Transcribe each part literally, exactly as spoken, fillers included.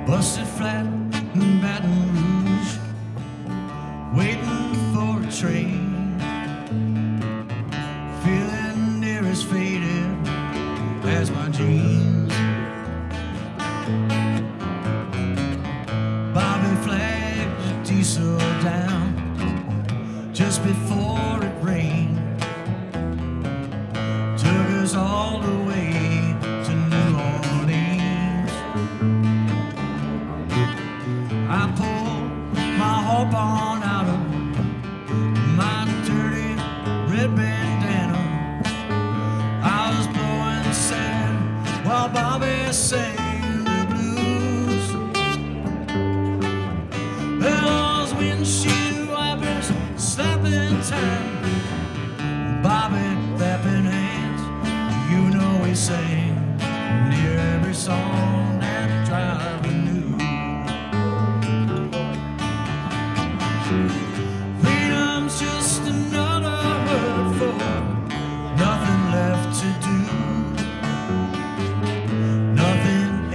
Busted flat in Baton Rouge, waiting for a train, feeling near as faded as my dreams. Bobby flagged the diesel down just before it rained, took us all the way to New Orleans. I pulled my harp on out of my dirty red bandana. I was blowing sand while Bobby sang the blues. Those windshield wipers slapping time, Bobby clapping hands. You know he sang near every song that driver knew. Freedom's just another word for nothing left to do, nothing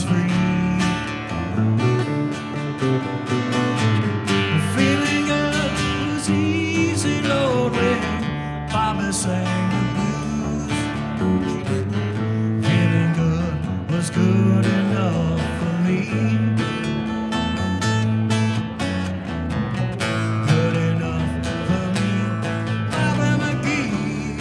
was free. Feeling good was easy, Lord, when Bobby sang the blues. Feeling good was good enough for me. Good enough for me, Bobby McGee.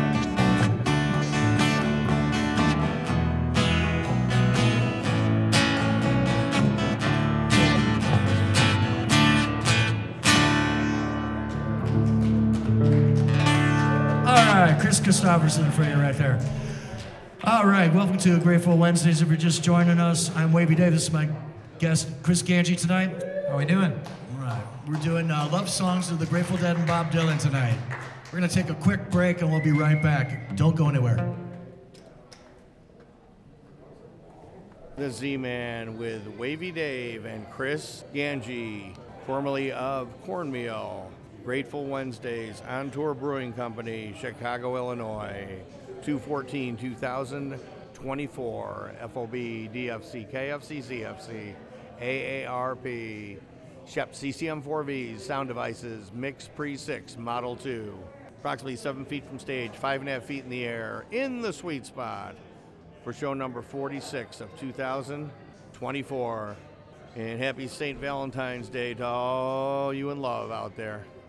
All right, Chris Christopherson in front of you right there. All right, welcome to Grateful Wednesdays. If you're just joining us, I'm Wavy Dave. This is my guest, Chris Ganji, tonight. How we doing? All right, we're doing uh, love songs of the Grateful Dead and Bob Dylan tonight. We're gonna take a quick break and we'll be right back. Don't go anywhere. The Z-Man with Wavy Dave and Chris Ganji, formerly of Cornmeal. Grateful Wednesdays, On Tour Brewing Company, Chicago, Illinois. two fourteen two thousand twenty-four. F O B, D F C, K F C, C F C, A A R P. Shep C C M four Vs, sound devices, Mix Pre six, Model two. Approximately seven feet from stage, five and a half feet in the air, in the sweet spot for show number forty-six of two thousand twenty-four. And happy Saint Valentine's Day to all you in love out there.